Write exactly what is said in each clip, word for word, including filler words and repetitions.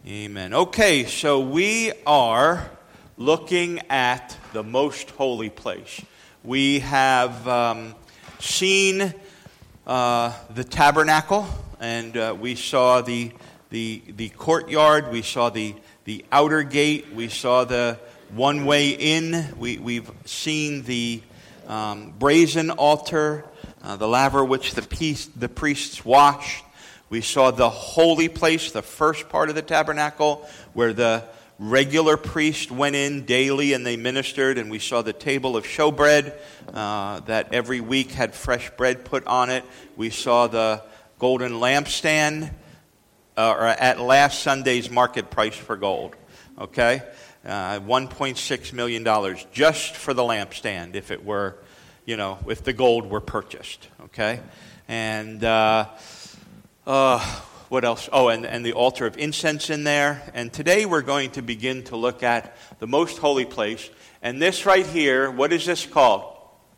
Amen. Okay, so we are looking at the most holy place. We have um, seen uh, the tabernacle, and uh, we saw the the the courtyard. We saw the the outer gate. We saw the one way in. We we've seen the um, brazen altar, uh, the laver which the piece, the priests washed. We saw the holy place, the first part of the tabernacle, where the regular priest went in daily and they ministered. And we saw the table of showbread uh, that every week had fresh bread put on it. We saw the golden lampstand, uh, or at last Sunday's market price for gold. Okay? Uh, one point six million dollars just for the lampstand if it were, you know, if the gold were purchased. Okay? And... Uh, Uh, what else? Oh, and, and the altar of incense in there. And today we're going to begin to look at the most holy place. And this right here, what is this called?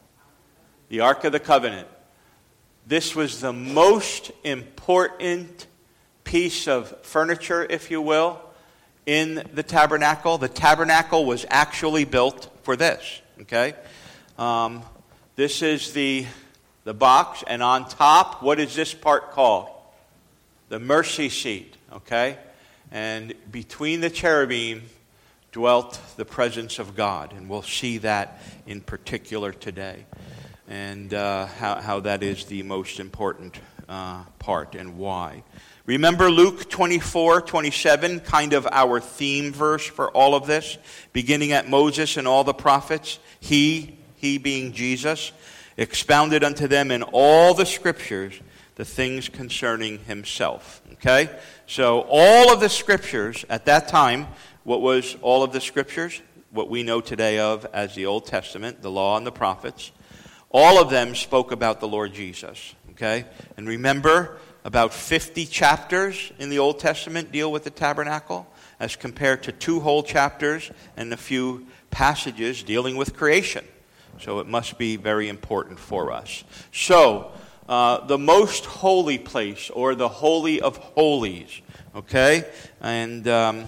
The Ark of the Covenant. This was the most important piece of furniture, if you will, in the tabernacle. The tabernacle was actually built for this. Okay? Um, this is the, the box. And on top, what is this part called? The mercy seat, okay? And between the cherubim dwelt the presence of God. And we'll see that in particular today. And uh, how, how that is the most important uh, part and why. Remember Luke twenty-four twenty-seven, kind of our theme verse for all of this. Beginning at Moses and all the prophets. He, he being Jesus, expounded unto them in all the scriptures the things concerning himself. Okay? So all of the scriptures at that time, what was all of the scriptures? What we know today of as the Old Testament, the law and the prophets. All of them spoke about the Lord Jesus. Okay? And remember, about fifty chapters in the Old Testament deal with the tabernacle, as compared to two whole chapters and a few passages dealing with creation. So it must be very important for us. So, Uh, the most holy place, or the Holy of Holies, okay? And um,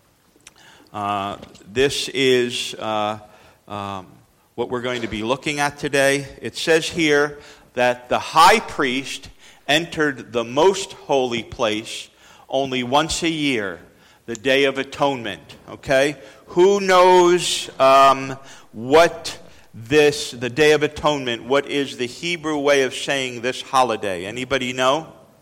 uh, this is uh, um, what we're going to be looking at today. It says here that the high priest entered the most holy place only once a year, the Day of Atonement, okay? Who knows um, what... This, the Day of Atonement, what is the Hebrew way of saying this holiday? Anybody know?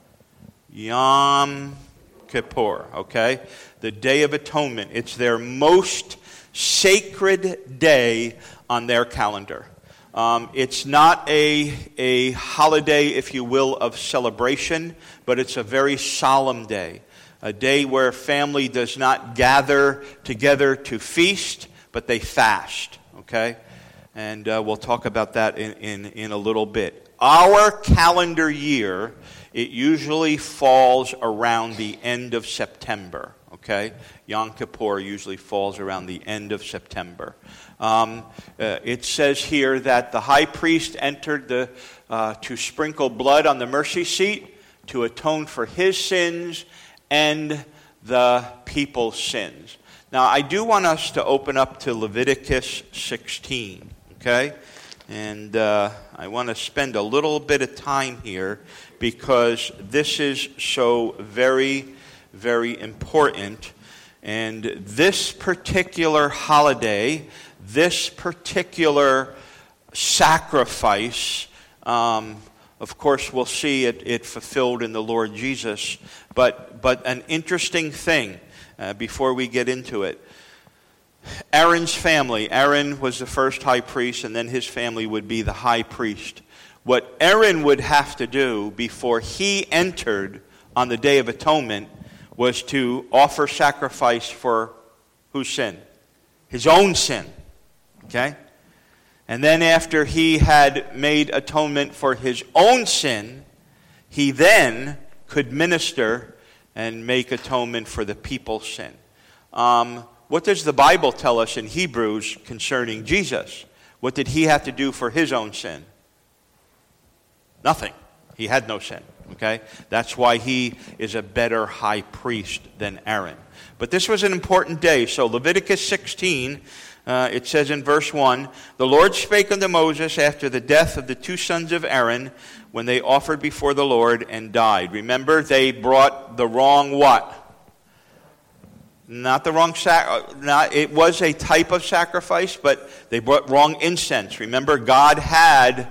Yom Kippur, okay? The Day of Atonement. It's their most sacred day on their calendar. Um, it's not a, a holiday, if you will, of celebration, but it's a very solemn day. A day where family does not gather together to feast, but they fast, okay? And uh, we'll talk about that in, in, in a little bit. Our calendar year, it usually falls around the end of September, okay? Yom Kippur usually falls around the end of September. Um, uh, it says here that the high priest entered the uh, to sprinkle blood on the mercy seat to atone for his sins and the people's sins. Now, I do want us to open up to Leviticus sixteen. Okay, and uh, I want to spend a little bit of time here because this is so very, very important. And this particular holiday, this particular sacrifice, um, of course, we'll see it, it fulfilled in the Lord Jesus. But but an interesting thing uh, before we get into it. Aaron's family. Aaron was the first high priest, and then his family would be the high priest. What Aaron would have to do before he entered on the Day of Atonement was to offer sacrifice for whose sin? His own sin. Okay? And then after he had made atonement for his own sin, he then could minister and make atonement for the people's sin. Um... What does the Bible tell us in Hebrews concerning Jesus? What did he have to do for his own sin? Nothing. He had no sin. Okay? That's why he is a better high priest than Aaron. But this was an important day. So Leviticus sixteen, uh, it says in verse one, "The Lord spake unto Moses after the death of the two sons of Aaron, when they offered before the Lord and died." Remember, they brought the wrong what? Not the wrong sac. Not it was a type of sacrifice, but they brought wrong incense. Remember, God had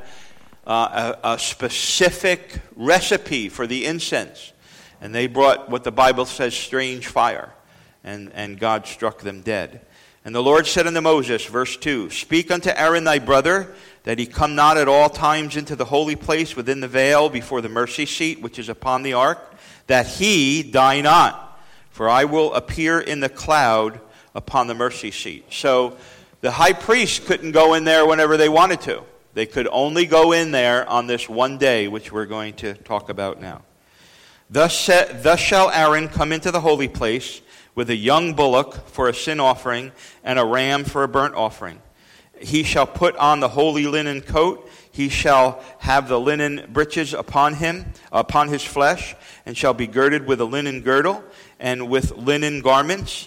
uh, a, a specific recipe for the incense, and they brought what the Bible says strange fire, and and God struck them dead. And the Lord said unto Moses, verse two, "Speak unto Aaron thy brother, that he come not at all times into the holy place within the veil before the mercy seat which is upon the ark, that he die not. For I will appear in the cloud upon the mercy seat." So the high priest couldn't go in there whenever they wanted to. They could only go in there on this one day, which we're going to talk about now. Thus, thus shall Aaron come into the holy place with a young bullock for a sin offering and a ram for a burnt offering. He shall put on the holy linen coat. He shall have the linen breeches upon him, upon his flesh, and shall be girded with a linen girdle, and with linen garments.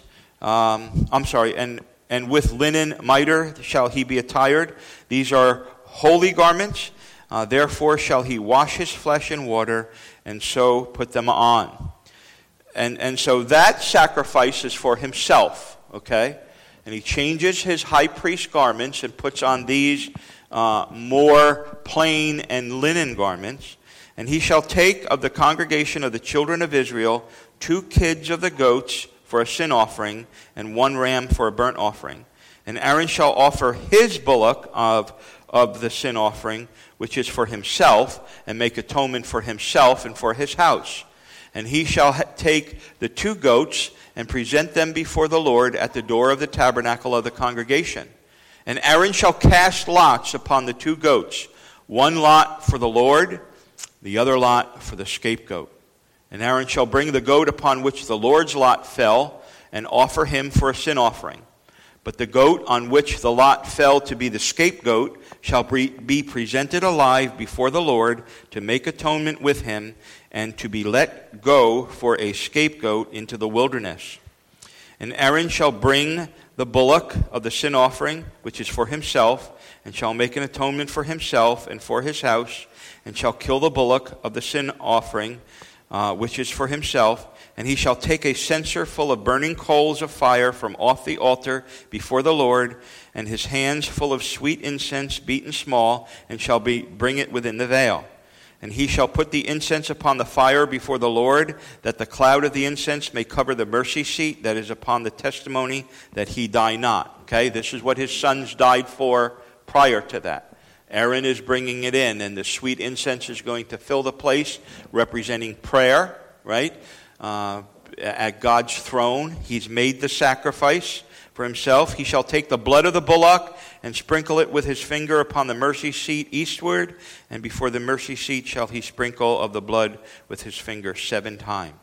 Um, I'm sorry, and, and with linen mitre shall he be attired. These are holy garments. Uh, therefore shall he wash his flesh in water, and so put them on. And, and so that sacrifice is for himself, okay? And he changes his high priest garments and puts on these uh, more plain and linen garments. And he shall take of the congregation of the children of Israel two kids of the goats for a sin offering, and one ram for a burnt offering. And Aaron shall offer his bullock of, of the sin offering, which is for himself, and make atonement for himself and for his house. And he shall ha- take the two goats and present them before the Lord at the door of the tabernacle of the congregation. And Aaron shall cast lots upon the two goats, one lot for the Lord, the other lot for the scapegoat. And Aaron shall bring the goat upon which the Lord's lot fell, and offer him for a sin offering. But the goat on which the lot fell to be the scapegoat shall be presented alive before the Lord to make atonement with him, and to be let go for a scapegoat into the wilderness. And Aaron shall bring the bullock of the sin offering, which is for himself, and shall make an atonement for himself and for his house, and shall kill the bullock of the sin offering, uh, which is for himself. And he shall take a censer full of burning coals of fire from off the altar before the Lord, and his hands full of sweet incense beaten small, and shall be bring it within the veil. And he shall put the incense upon the fire before the Lord, that the cloud of the incense may cover the mercy seat that is upon the testimony, that he die not. Okay, this is what his sons died for prior to that. Aaron is bringing it in, and the sweet incense is going to fill the place, representing prayer, right? Uh, at God's throne. He's made the sacrifice for himself. He shall take the blood of the bullock and sprinkle it with his finger upon the mercy seat eastward, and before the mercy seat shall he sprinkle of the blood with his finger seven times.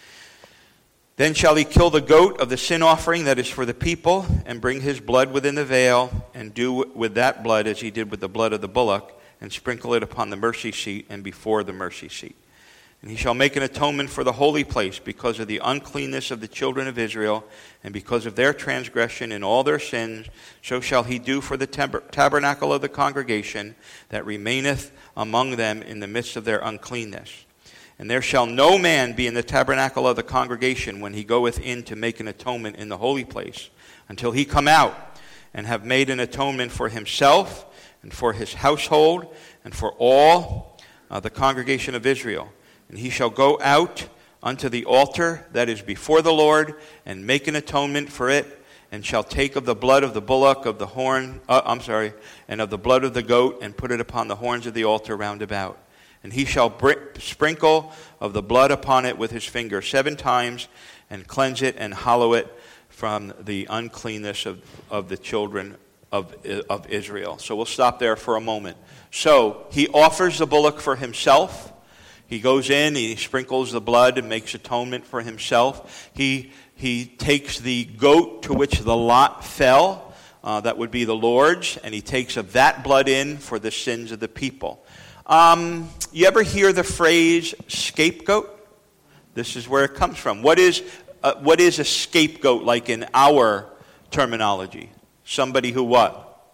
Then shall he kill the goat of the sin offering that is for the people, and bring his blood within the veil, and do with that blood as he did with the blood of the bullock, and sprinkle it upon the mercy seat and before the mercy seat. And he shall make an atonement for the holy place because of the uncleanness of the children of Israel, and because of their transgression in all their sins. So shall he do for the tab- tabernacle of the congregation that remaineth among them in the midst of their uncleanness. And there shall no man be in the tabernacle of the congregation when he goeth in to make an atonement in the holy place, until he come out and have made an atonement for himself and for his household and for all uh, the congregation of Israel. And he shall go out unto the altar that is before the Lord, and make an atonement for it, and shall take of the blood of the bullock, of the horn, uh, I'm sorry, and of the blood of the goat, and put it upon the horns of the altar round about. And he shall br- sprinkle of the blood upon it with his finger seven times, and cleanse it and hallow it from the uncleanness of, of the children of, of Israel. So we'll stop there for a moment. So he offers the bullock for himself. He goes in, he sprinkles the blood and makes atonement for himself. He he takes the goat to which the lot fell, uh, that would be the Lord's, and he takes of that blood in for the sins of the people. Um, you ever hear the phrase scapegoat? This is where it comes from. What is uh, what is a scapegoat like in our terminology? Somebody who what?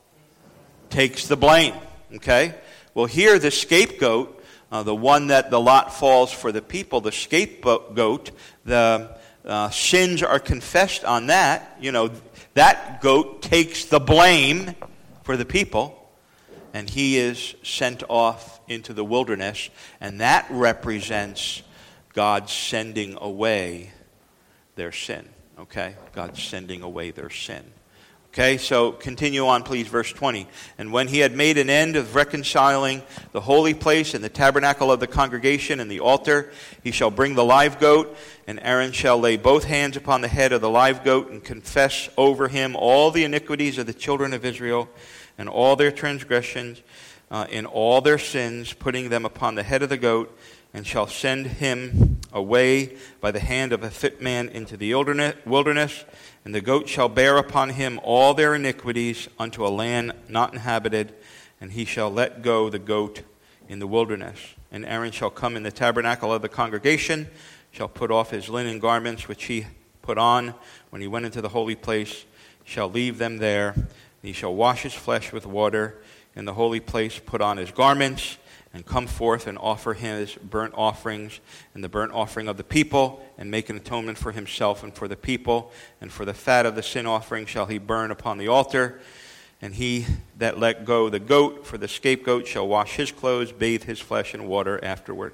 Takes the blame. Okay? Well, here the scapegoat, uh, the one that the lot falls for the people, the scapegoat, the uh, sins are confessed on that. You know, that goat takes the blame for the people, and he is sent off into the wilderness, and that represents God sending away their sin. Okay? God sending away their sin. Okay, so continue on, please, verse twenty. And when he had made an end of reconciling the holy place and the tabernacle of the congregation and the altar, he shall bring the live goat, and Aaron shall lay both hands upon the head of the live goat and confess over him all the iniquities of the children of Israel and all their transgressions uh, in all their sins, putting them upon the head of the goat, and shall send him away by the hand of a fit man into the wilderness. And the goat shall bear upon him all their iniquities unto a land not inhabited, and he shall let go the goat in the wilderness. And Aaron shall come in the tabernacle of the congregation, shall put off his linen garments which he put on when he went into the holy place, shall leave them there, and he shall wash his flesh with water in the holy place, put on his garments, and come forth and offer his burnt offerings and the burnt offering of the people, and make an atonement for himself and for the people. And for the fat of the sin offering shall he burn upon the altar. And he that let go the goat for the scapegoat shall wash his clothes, bathe his flesh in water afterward.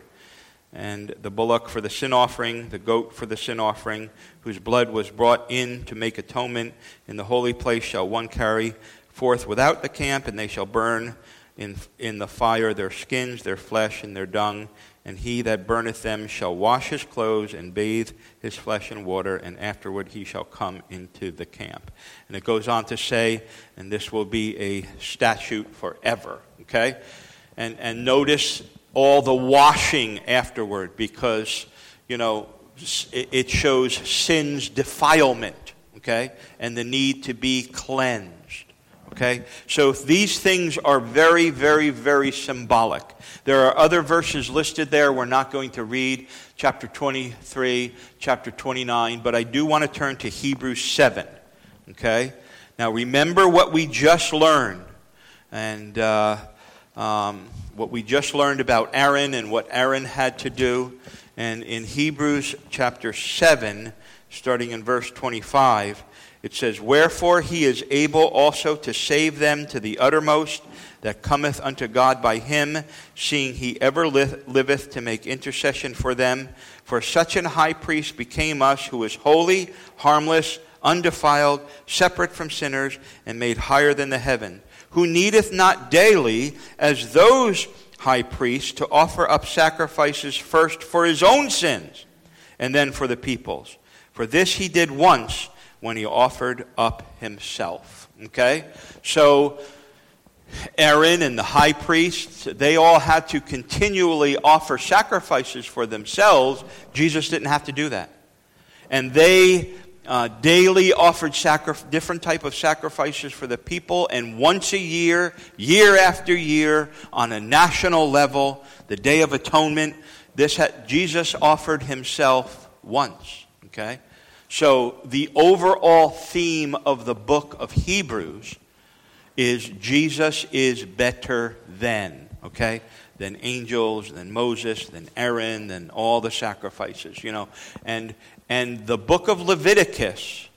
And the bullock for the sin offering, the goat for the sin offering, whose blood was brought in to make atonement in the holy place, shall one carry forth without the camp, and they shall burn In, in the fire their skins, their flesh, and their dung. And he that burneth them shall wash his clothes and bathe his flesh in water, and afterward he shall come into the camp. And it goes on to say, and this will be a statute forever. Okay? And, and notice all the washing afterward, because, you know, it, it shows sin's defilement. Okay? And the need to be cleansed. Okay, so these things are very, very, very symbolic. There are other verses listed there we're not going to read, chapter twenty-three, chapter twenty-nine, but I do want to turn to Hebrews seven. Okay, now remember what we just learned, and uh, um, what we just learned about Aaron and what Aaron had to do. And in Hebrews chapter seven, starting in verse twenty-five, it says, Wherefore he is able also to save them to the uttermost that cometh unto God by him, seeing he ever liveth to make intercession for them. For such an high priest became us, who is holy, harmless, undefiled, separate from sinners, and made higher than the heaven, who needeth not daily, as those high priests, to offer up sacrifices first for his own sins, and then for the people's. For this he did once, when he offered up himself. Okay? So Aaron and the high priests, they all had to continually offer sacrifices for themselves. Jesus didn't have to do that. And they uh, daily offered sacri- different type of sacrifices for the people. And once a year, year after year, on a national level, the Day of Atonement, this had, Jesus offered himself once. Okay? So the overall theme of the book of Hebrews is Jesus is better than, okay, than angels, than Moses, than Aaron, than all the sacrifices, you know. And and the book of Leviticus,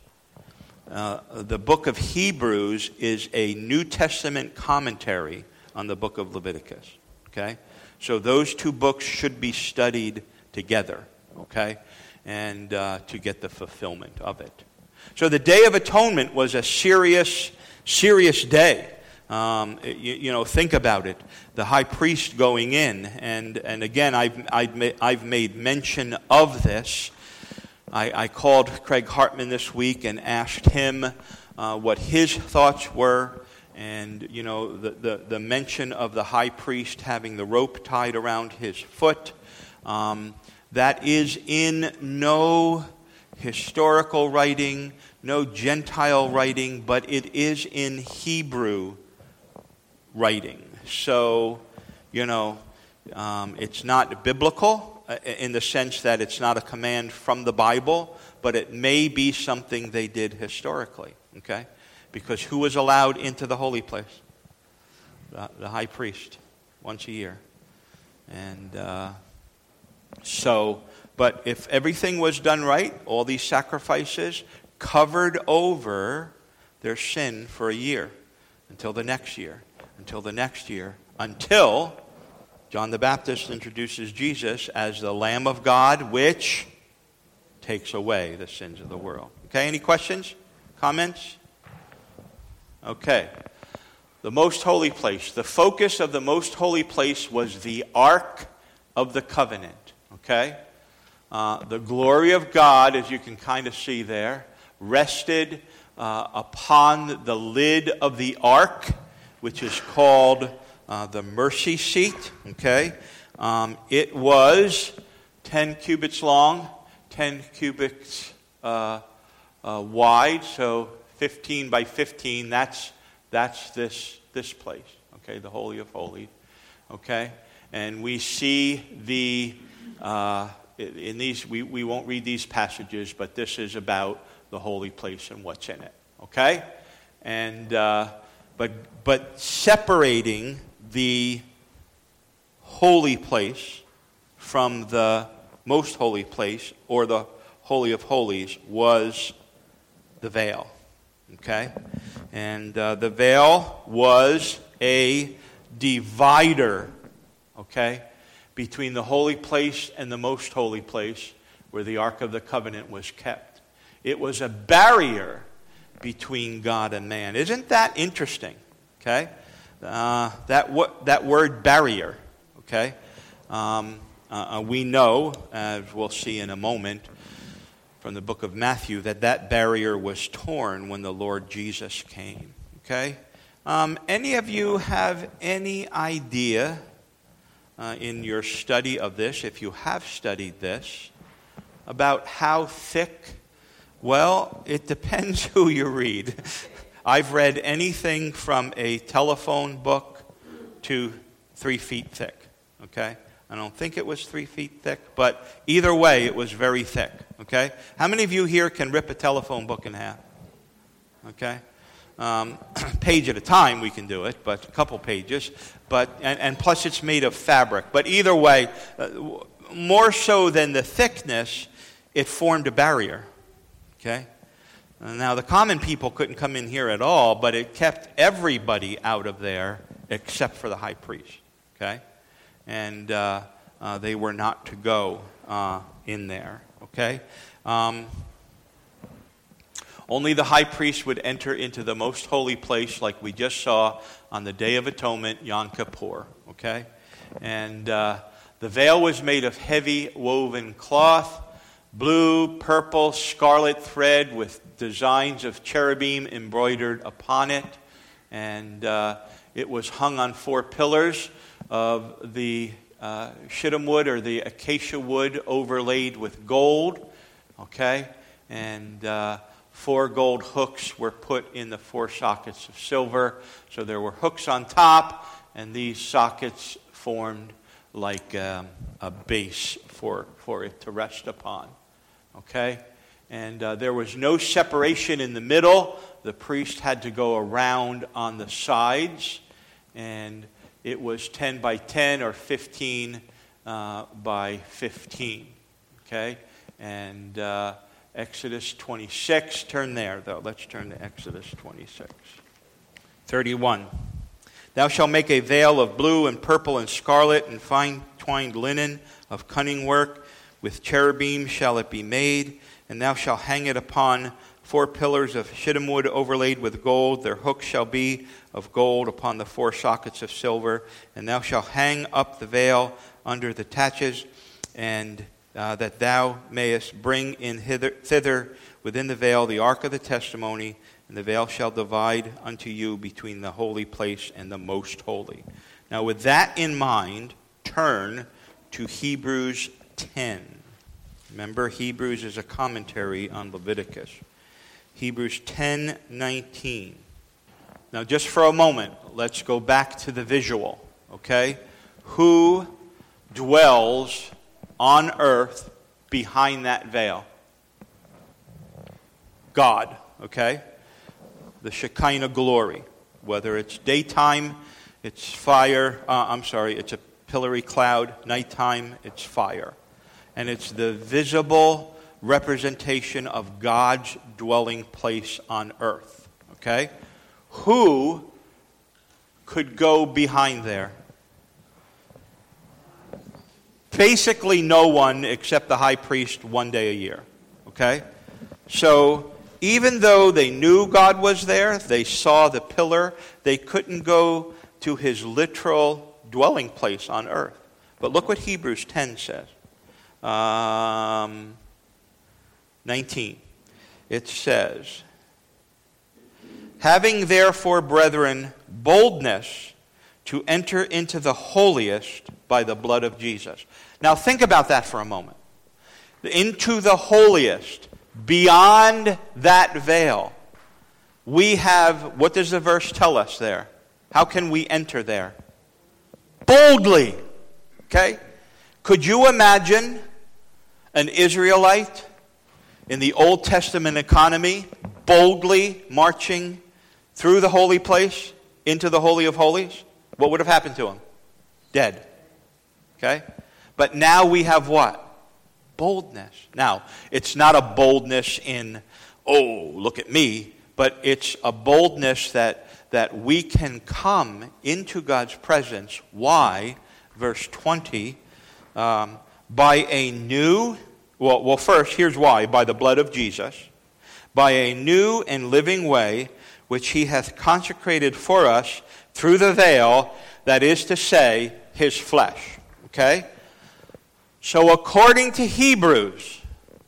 uh, the book of Hebrews is a New Testament commentary on the book of Leviticus, okay. So those two books should be studied together, okay. And uh, to get the fulfillment of it. So the Day of Atonement was a serious, serious day. Um, you, you know, think about it. The high priest going in, and, and again, I've, I've, ma- I've made mention of this. I, I called Craig Hartman this week and asked him uh, what his thoughts were. And, you know, the, the, the mention of the high priest having the rope tied around his foot. Um, That is in no historical writing, no Gentile writing, but it is in Hebrew writing. So, you know, Um, it's not biblical uh, in the sense that it's not a command from the Bible, but it may be something they did historically, okay? Because who was allowed into the holy place? The, the high priest, once a year. And uh, so, but if everything was done right, all these sacrifices covered over their sin for a year, until the next year, until the next year, until John the Baptist introduces Jesus as the Lamb of God, which takes away the sins of the world. Okay, any questions? Comments? Okay. The most holy place. The focus of the most holy place was the Ark of the Covenant. Okay? Uh, the glory of God, as you can kind of see there, rested uh, upon the lid of the Ark, which is called uh, the mercy seat. Okay? Um, it was ten cubits long, ten cubits uh, uh, wide, so fifteen by fifteen. That's That's this this place, okay, the Holy of Holies, okay? And we see the, uh, in these, we, we won't read these passages, but this is about the holy place and what's in it, okay? And, uh, but, but separating the holy place from the most holy place, or the Holy of Holies, was the veil. Okay? And uh, the veil was a divider, okay, between the holy place and the most holy place where the Ark of the Covenant was kept. It was a barrier between God and man. Isn't that interesting? Okay? Uh, that, wo- that word barrier, okay? Um, uh, we know, as we'll see in a moment, from the book of Matthew, that that barrier was torn when the Lord Jesus came. Okay? Um, any of you have any idea uh, in your study of this, if you have studied this, about how thick? Well, it depends who you read. I've read anything from a telephone book to three feet thick. Okay? I don't think it was three feet thick, but either way, it was very thick. Okay? How many of you here can rip a telephone book in half? Okay? Um, page at a time we can do it, but a couple pages. But and, and plus it's made of fabric. But either way, uh, more so than the thickness, it formed a barrier. Okay? Now the common people couldn't come in here at all, but it kept everybody out of there except for the high priest. Okay? And uh, uh, they were not to go uh, in there, okay? Um, only the high priest would enter into the most holy place, like we just saw on the Day of Atonement, Yom Kippur, okay? And uh, the veil was made of heavy woven cloth, blue, purple, scarlet thread with designs of cherubim embroidered upon it. And uh, it was hung on four pillars of the uh, shittim wood, or the acacia wood, overlaid with gold, okay? And uh, four gold hooks were put in the four sockets of silver. So there were hooks on top, and these sockets formed like um, a base for, for it to rest upon, okay? And uh, there was no separation in the middle. The priest had to go around on the sides, and it was ten by ten or fifteen uh, by fifteen. Okay? And uh, Exodus twenty-six. Turn there, though. Let's turn to Exodus twenty-six. thirty-one. Thou shalt make a veil of blue and purple and scarlet and fine twined linen of cunning work. With cherubim shall it be made. And thou shalt hang it upon four pillars of shittim wood overlaid with gold. Their hooks shall be of gold upon the four sockets of silver. And thou shalt hang up the veil under the taches, and uh, that thou mayest bring in hither, thither within the veil the ark of the testimony. And the veil shall divide unto you between the holy place and the most holy. Now with that in mind, turn to Hebrews ten. Remember, Hebrews is a commentary on Leviticus. Hebrews ten nineteen. Now, just for a moment, let's go back to the visual, okay? Who dwells on earth behind that veil? God, okay? The Shekinah glory. Whether it's daytime, it's fire. Uh, I'm sorry, it's a pillory cloud. Nighttime, it's fire. And it's the visible representation of God's dwelling place on earth. Okay? Who could go behind there? Basically no one except the high priest one day a year. Okay? So even though they knew God was there, they saw the pillar, they couldn't go to his literal dwelling place on earth. But look what Hebrews ten says. Um, nineteen. It says, having therefore, brethren, boldness to enter into the holiest by the blood of Jesus. Now think about that for a moment. Into the holiest, beyond that veil, we have, what does the verse tell us there? How can we enter there? Boldly. Okay? Could you imagine an Israelite in the Old Testament economy boldly marching through the holy place into the Holy of Holies? What would have happened to him? Dead. Okay? But now we have what? Boldness. Now, it's not a boldness in, oh, look at me, but it's a boldness that, that we can come into God's presence. Why? Verse twenty, um, by a new, well, well, first, here's why. By the blood of Jesus, by a new and living way, which he hath consecrated for us through the veil, that is to say, his flesh. Okay? So according to Hebrews,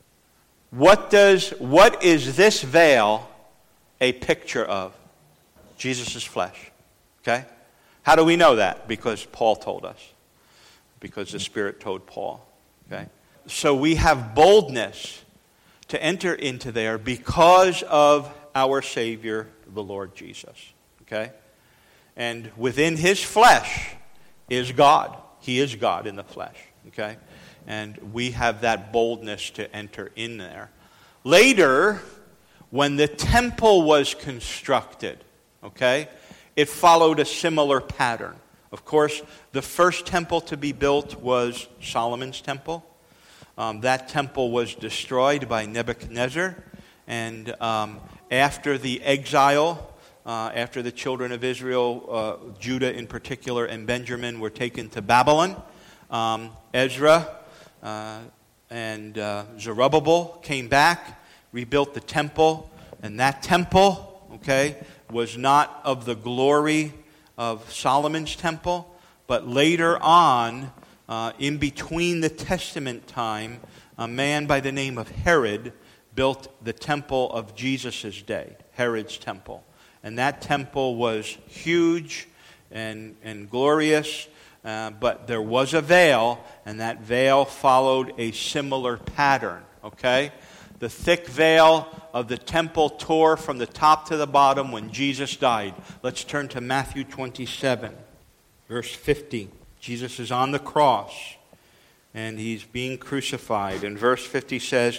what does what is this veil a picture of? Jesus' flesh. Okay? How do we know that? Because Paul told us. Because the Spirit told Paul. Okay? So we have boldness to enter into there because of our Savior, the Lord Jesus. Okay? And within his flesh is God. He is God in the flesh. Okay? And we have that boldness to enter in there. Later, when the temple was constructed, okay, it followed a similar pattern. Of course, the first temple to be built was Solomon's temple. Um, that temple was destroyed by Nebuchadnezzar. And um, after the exile, uh, after the children of Israel, uh, Judah in particular, and Benjamin were taken to Babylon, um, Ezra uh, and uh, Zerubbabel came back, rebuilt the temple. And that temple, okay, was not of the glory of Solomon's temple, but later on, uh, in between the Testament time, a man by the name of Herod built the temple of Jesus' day, Herod's temple. And that temple was huge and, and glorious, uh, but there was a veil, and that veil followed a similar pattern, okay? The thick veil of the temple tore from the top to the bottom when Jesus died. Let's turn to Matthew twenty-seven, verse fifty. Jesus is on the cross, and he's being crucified. And verse fifty says,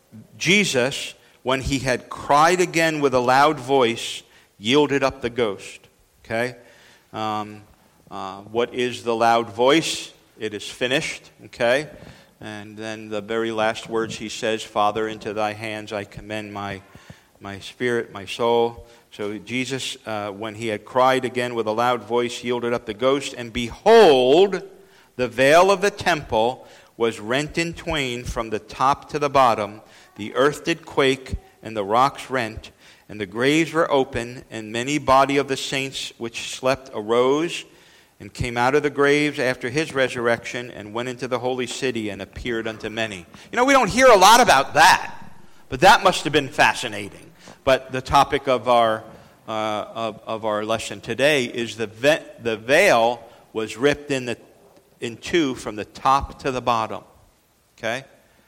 Jesus, when he had cried again with a loud voice, yielded up the ghost. Okay? Um, uh, what is the loud voice? It is finished. Okay? And then the very last words he says, Father, into thy hands I commend my my spirit, my soul. So Jesus, uh, when he had cried again with a loud voice, yielded up the ghost. And behold, the veil of the temple was rent in twain from the top to the bottom. The earth did quake, and the rocks rent, and the graves were open, and many body of the saints which slept arose and came out of the graves after his resurrection and went into the holy city and appeared unto many. You know, we don't hear a lot about that, but that must have been fascinating. But the topic of our uh, of, of our lesson today is the ve- the veil was ripped in the in two from the top to the bottom. Okay?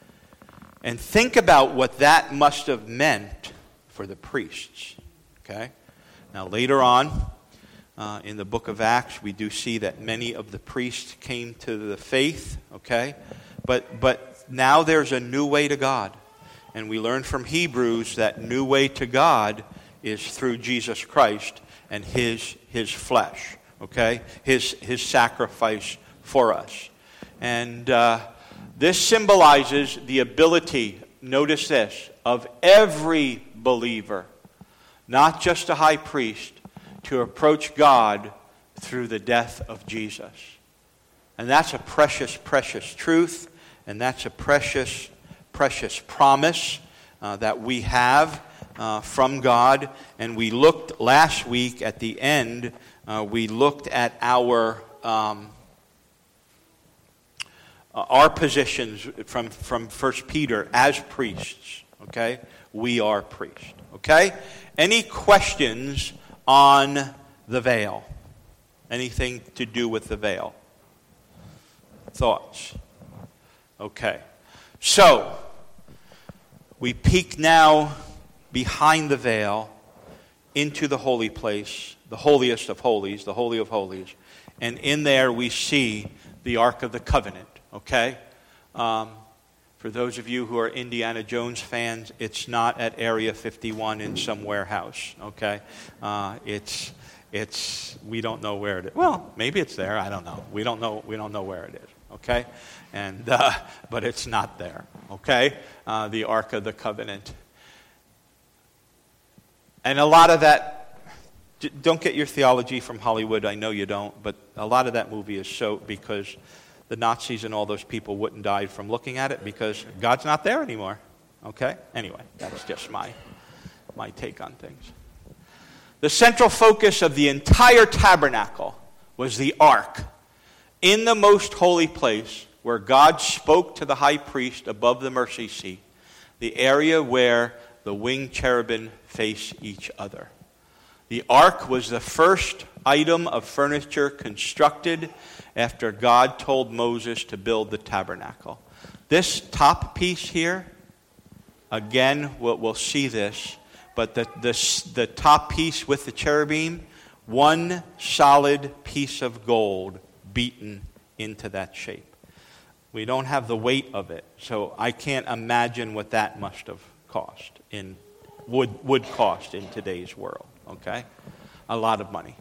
And think about what that must have meant for the priests. Okay? Now later on, Uh, in the book of Acts, we do see that many of the priests came to the faith, okay? But, but now there's a new way to God. And we learn from Hebrews that new way to God is through Jesus Christ and his, his flesh, okay? His, his sacrifice for us. And uh, this symbolizes the ability, notice this, of every believer, not just a high priest, to approach God through the death of Jesus. And that's a precious, precious truth, and that's a precious, precious promise uh, that we have uh, from God. And we looked last week at the end, uh, we looked at our um, our positions from, from First Peter as priests. Okay? We are priests. Okay? Any questions on the veil? Anything to do with the veil? Thoughts? Okay. So, we peek now behind the veil into the holy place, the holiest of holies, the Holy of Holies. And in there we see the Ark of the Covenant. Okay? Um, for those of you who are Indiana Jones fans, it's not at Area fifty-one in some warehouse. Okay? Uh, it's it's we don't know where it is. Well, maybe it's there. I don't know. We don't know. We don't know where it is. Okay? And uh, but it's not there. Okay? Uh, the Ark of the Covenant. And a lot of that, don't get your theology from Hollywood. I know you don't. But a lot of that movie is so because the Nazis and all those people wouldn't die from looking at it because God's not there anymore. Okay? Anyway, that's just my my take on things. The central focus of the entire tabernacle was the ark in the most holy place where God spoke to the high priest above the mercy seat, the area where the winged cherubim face each other. The ark was the first item of furniture constructed after God told Moses to build the tabernacle. This top piece here, again, we'll, we'll see this, but the, the, the top piece with the cherubim, one solid piece of gold beaten into that shape. We don't have the weight of it, so I can't imagine what that must have cost, in would, would cost in today's world, okay? A lot of money.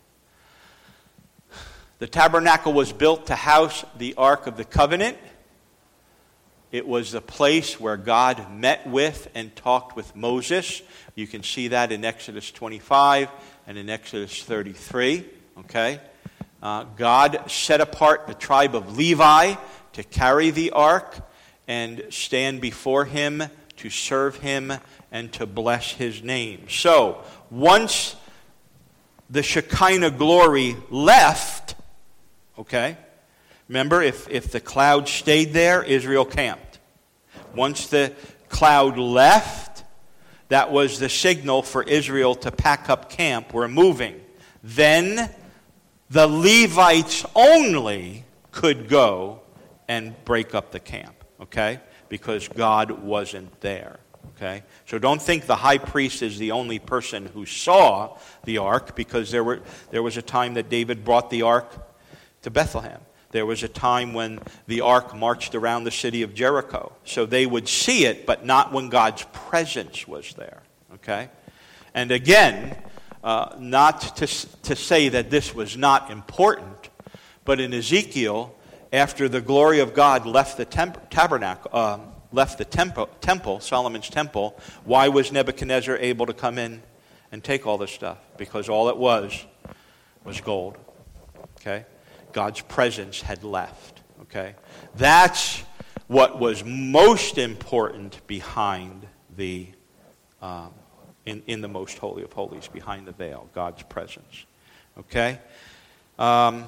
The tabernacle was built to house the Ark of the Covenant. It was the place where God met with and talked with Moses. You can see that in Exodus twenty-five and in Exodus thirty-three. Okay? Uh, God set apart the tribe of Levi to carry the ark and stand before him to serve him and to bless his name. So, once the Shekinah glory left, okay? Remember, if, if the cloud stayed there, Israel camped. Once the cloud left, that was the signal for Israel to pack up camp. We're moving. Then the Levites only could go and break up the camp, okay? Because God wasn't there, okay? So don't think the high priest is the only person who saw the ark, because there were there was a time that David brought the ark to Bethlehem. There was a time when the ark marched around the city of Jericho. So they would see it, but not when God's presence was there. Okay? And again, uh, not to, to say that this was not important, but in Ezekiel, after the glory of God left the temp- tabernacle, uh, left the temple, temple, Solomon's temple, why was Nebuchadnezzar able to come in and take all this stuff? Because all it was was gold. Okay? God's presence had left, okay? That's what was most important behind the, um, in, in the most holy of holies, behind the veil, God's presence, okay? Um,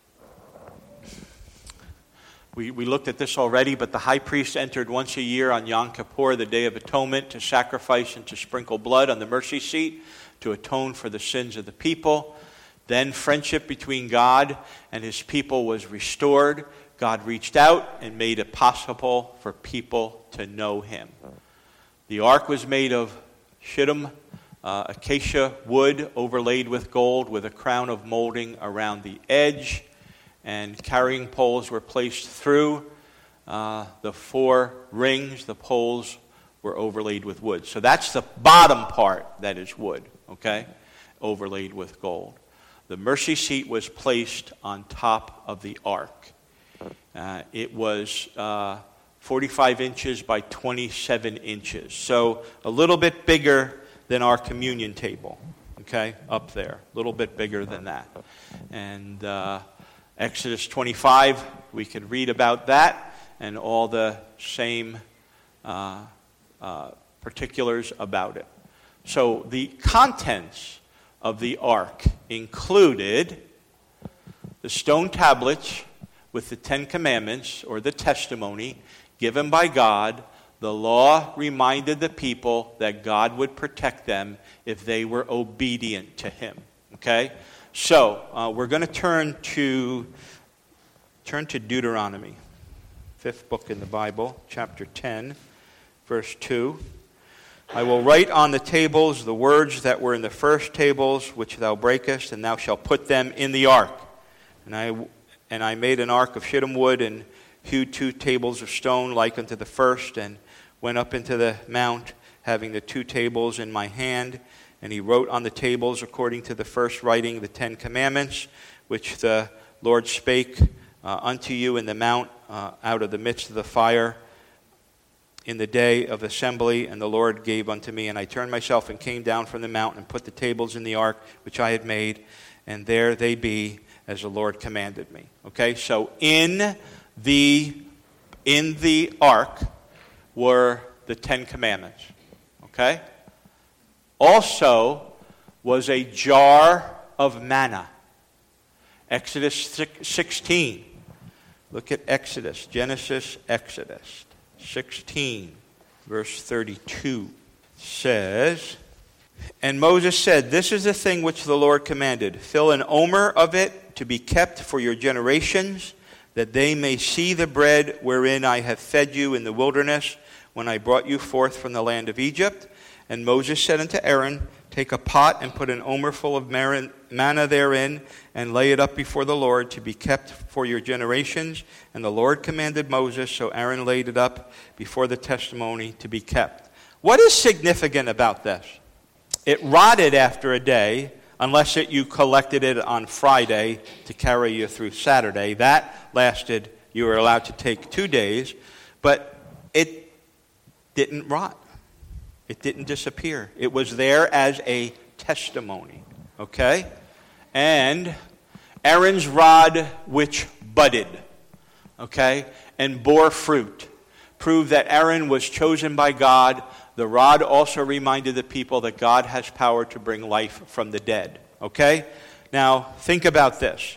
we, we looked at this already, but the high priest entered once a year on Yom Kippur, the Day of Atonement, to sacrifice and to sprinkle blood on the mercy seat to atone for the sins of the people. Then friendship between God and his people was restored. God reached out and made it possible for people to know him. The ark was made of shittim, uh, acacia wood overlaid with gold with a crown of molding around the edge, and carrying poles were placed through uh, the four rings. The poles were overlaid with wood. So that's the bottom part that is wood, okay, overlaid with gold. The mercy seat was placed on top of the ark. Uh, it was uh, forty-five inches by twenty-seven inches. So a little bit bigger than our communion table, okay, up there. A little bit bigger than that. And uh, Exodus twenty-five, we could read about that and all the same uh, uh, particulars about it. So the contents of the ark included the stone tablets with the Ten Commandments, or the testimony given by God. The law reminded the people that God would protect them if they were obedient to him. Okay? So, uh, we're going to turn to turn to Deuteronomy, fifth book in the Bible, chapter ten, verse two. I will write on the tables the words that were in the first tables which thou breakest, and thou shalt put them in the ark. And I and I made an ark of shittim wood, and hewed two tables of stone like unto the first, and went up into the mount, having the two tables in my hand. And he wrote on the tables, according to the first writing, the Ten Commandments, which the Lord spake uh, unto you in the mount uh, out of the midst of the fire in the day of assembly. And the Lord gave unto me, and I turned myself and came down from the mount and put the tables in the ark which I had made, and there they be, as the Lord commanded me. Okay, so in the in the ark were the Ten Commandments. Okay? Also was a jar of manna. Exodus sixteen. Look at Exodus. Genesis, Exodus sixteen, verse thirty-two says, and Moses said, this is the thing which the Lord commanded. Fill an omer of it to be kept for your generations, that they may see the bread wherein I have fed you in the wilderness, when I brought you forth from the land of Egypt. And Moses said unto Aaron, take a pot and put an omer full of manna therein, and lay it up before the Lord to be kept for your generations. And the Lord commanded Moses, so Aaron laid it up before the testimony to be kept. What is significant about this? It rotted after a day, unless it, you collected it on Friday to carry you through Saturday. That lasted, you were allowed to take two days, but it didn't rot. It didn't disappear. It was there as a testimony, okay? And Aaron's rod which budded, okay, and bore fruit, proved that Aaron was chosen by God. The rod also reminded the people that God has power to bring life from the dead. Okay? Now, think about this.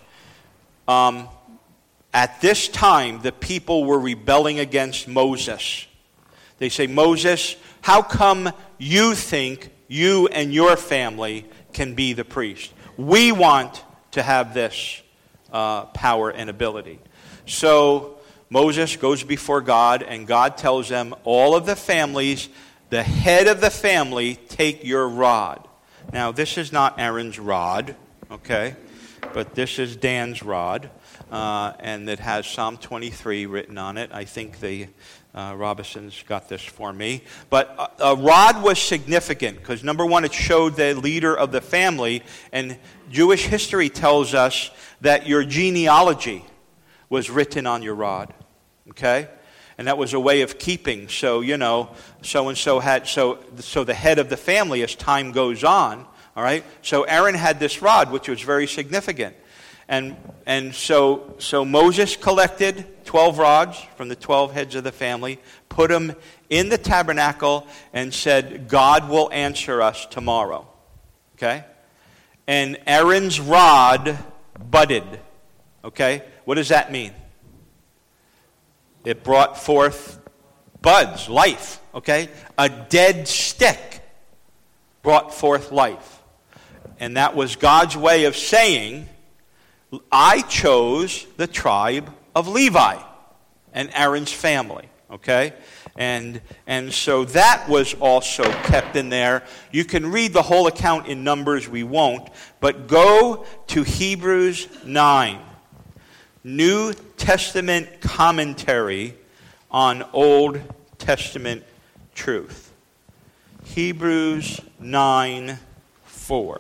Um, at this time, the people were rebelling against Moses. They say, Moses, how come you think you and your family can be the priest? We want to have this uh, power and ability. So Moses goes before God, and God tells them, all of the families, the head of the family, take your rod. Now, this is not Aaron's rod, okay? But this is Dan's rod, uh, and it has Psalm twenty-three written on it. I think the uh, Robinsons got this for me. But a, a rod was significant because, number one, it showed the leader of the family, and Jewish history tells us that your genealogy was written on your rod, okay? And that was a way of keeping. So, you know, so-and-so had, so so the head of the family as time goes on, all right? So Aaron had this rod, which was very significant. And and so so Moses collected twelve rods from the twelve heads of the family, put them in the tabernacle, and said, God will answer us tomorrow, okay? And Aaron's rod budded, okay? What does that mean? It brought forth buds, life, okay? A dead stick brought forth life. And that was God's way of saying, I chose the tribe of Levi and Aaron's family, okay? And, and so that was also kept in there. You can read the whole account in Numbers, we won't, but go to Hebrews nine, New Testament commentary on Old Testament truth. Hebrews nine four.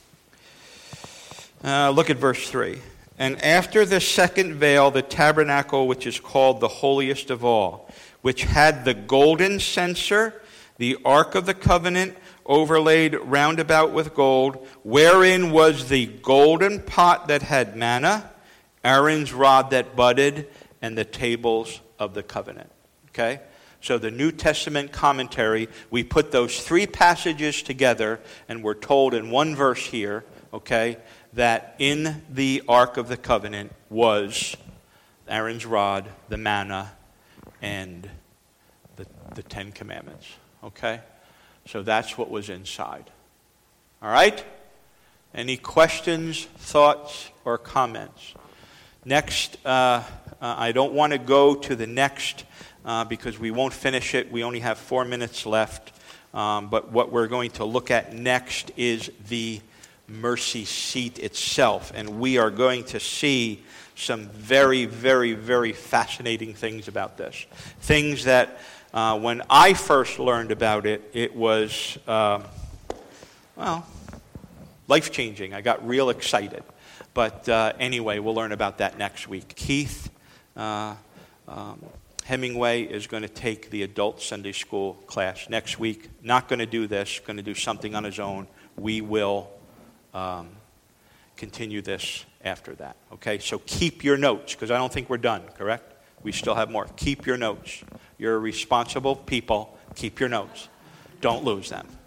Uh, look at verse three. And after the second veil, the tabernacle, which is called the holiest of all, which had the golden censer, the ark of the covenant, overlaid round about with gold, wherein was the golden pot that had manna, Aaron's rod that budded, and the tables of the covenant. Okay? So the New Testament commentary, we put those three passages together, and we're told in one verse here, okay, that in the ark of the covenant was Aaron's rod, the manna, and the, the Ten Commandments. Okay? So that's what was inside. All right? Any questions, thoughts, or comments? Next, uh, uh, I don't want to go to the next uh, because we won't finish it. We only have four minutes left. Um, but what we're going to look at next is the mercy seat itself. And we are going to see some very, very, very fascinating things about this. Things that uh, when I first learned about it, it was, uh, well, life-changing. I got real excited. But uh, anyway, we'll learn about that next week. Keith uh, um, Hemingway is going to take the adult Sunday school class next week. Not going to do this, going to do something on his own. We will um, continue this after that. Okay, so keep your notes, because I don't think we're done, correct? We still have more. Keep your notes. You're responsible people. Keep your notes. Don't lose them.